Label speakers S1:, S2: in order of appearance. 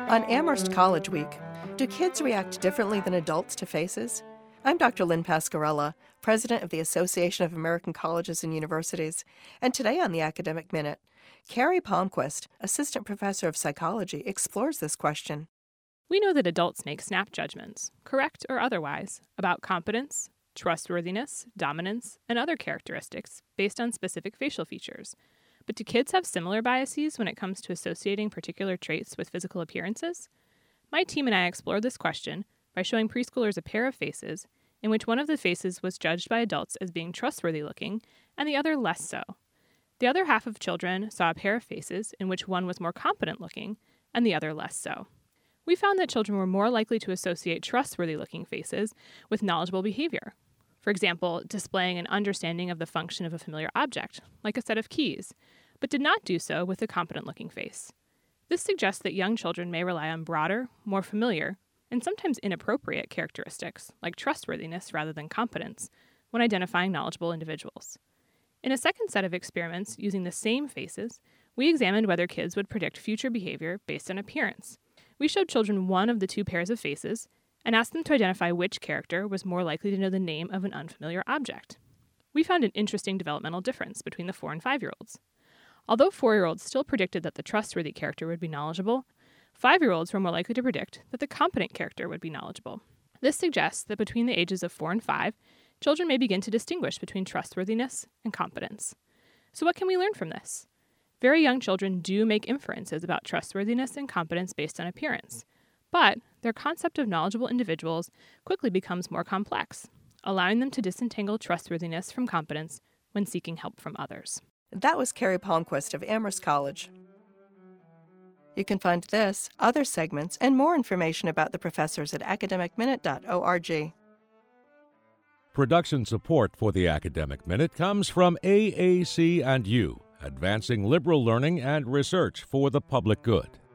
S1: On Amherst College Week, do kids react differently than adults to faces? I'm Dr. Lynn Pasquarella, president of the Association of American Colleges and Universities, and today on the Academic Minute, Carrie Palmquist, assistant professor of psychology, explores this question.
S2: We know that adults make snap judgments, correct or otherwise, about competence, trustworthiness, dominance, and other characteristics based on specific facial features. But do kids have similar biases when it comes to associating particular traits with physical appearances? My team and I explored this question by showing preschoolers a pair of faces in which one of the faces was judged by adults as being trustworthy looking and the other less so. The other half of children saw a pair of faces in which one was more competent looking and the other less so. We found that children were more likely to associate trustworthy looking faces with knowledgeable behavior. For example, displaying an understanding of the function of a familiar object, like a set of keys, but did not do so with a competent-looking face. This suggests that young children may rely on broader, more familiar, and sometimes inappropriate characteristics, like trustworthiness rather than competence, when identifying knowledgeable individuals. In a second set of experiments using the same faces, we examined whether kids would predict future behavior based on appearance. We showed children one of the two pairs of faces and asked them to identify which character was more likely to know the name of an unfamiliar object. We found an interesting developmental difference between the 4- and 5-year-olds. Although 4-year-olds still predicted that the trustworthy character would be knowledgeable, 5-year-olds were more likely to predict that the competent character would be knowledgeable. This suggests that between the ages of 4 and 5, children may begin to distinguish between trustworthiness and competence. So what can we learn from this? Very young children do make inferences about trustworthiness and competence based on appearance, but their concept of knowledgeable individuals quickly becomes more complex, allowing them to disentangle trustworthiness from competence when seeking help from others.
S1: That was Carrie Palmquist of Amherst College. You can find this, other segments, and more information about the professors at academicminute.org.
S3: Production support for the Academic Minute comes from AAC&U, advancing liberal learning and research for the public good.